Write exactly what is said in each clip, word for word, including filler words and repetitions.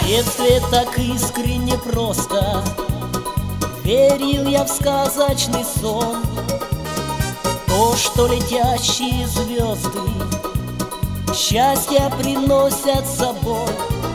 детстве так искренне просто верил я в сказочный сон, то, что летящие звезды счастье приносят с собой.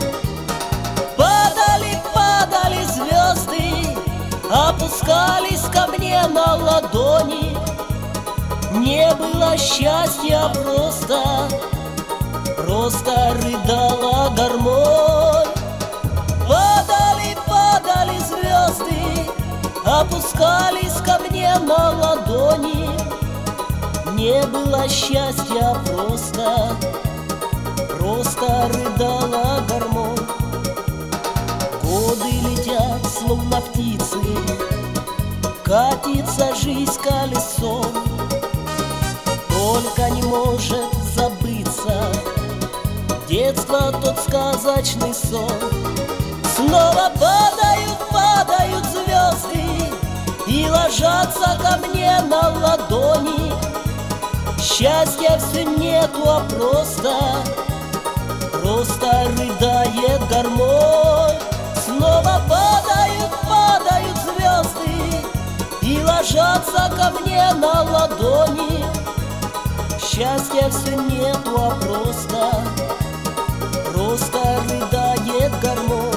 Падали, падали звезды, опускались ко мне на ладони. Не было счастья просто, просто рыдала гармонь. Падали, падали звезды, опускались ко мне на ладони. Не было счастья просто, просто рыдала гармонь. Годы летят, словно птицы, катится жизнь колесом. Только не может забыться детство, тот сказочный сон. Снова падают, падают звезды и ложатся ко мне на ладони. Счастья все нету, а просто, просто рыдает гармонь. Снова падают, падают звезды и ложатся ко мне на ладони. Счастья все нету, а просто, просто рыдает гармонь.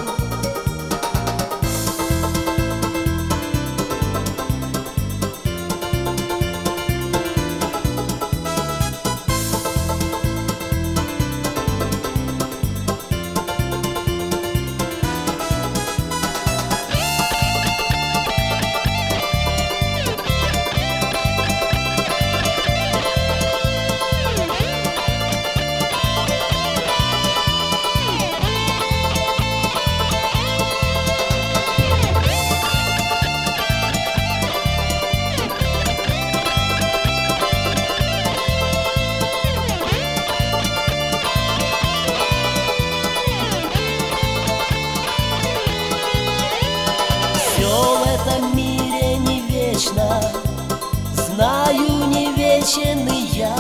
Все в этом мире не вечно, знаю, не вечен и я.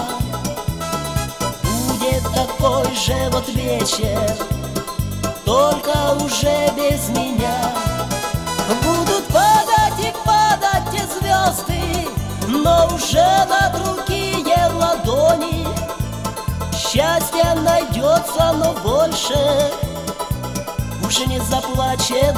Будет такой же вот вечер, только уже без меня. Будут падать и падать те звезды, но уже на другие ладони. Счастье найдется, но больше уже не заплачет